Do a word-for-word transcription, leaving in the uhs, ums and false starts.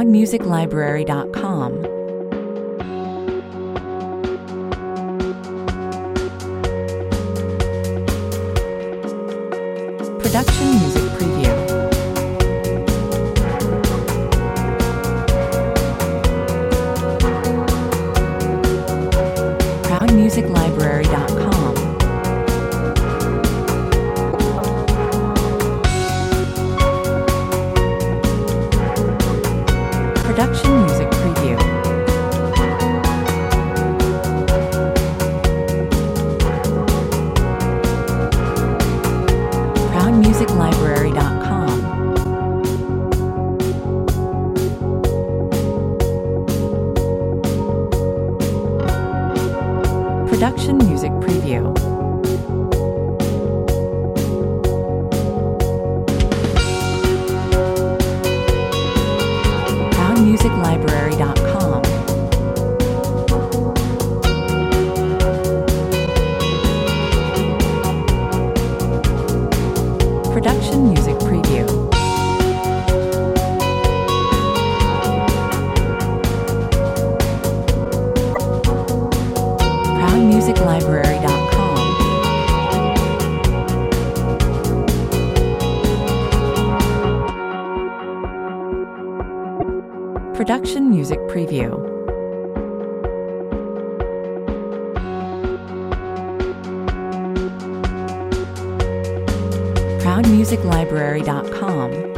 proud music library dot com. Production Music Preview. proud music library dot com. Production Music Preview. proud music library dot com. Production Music Preview. proud music library dot com. Production Music Preview. proud music library dot com. Production Music Preview. proud music library dot com.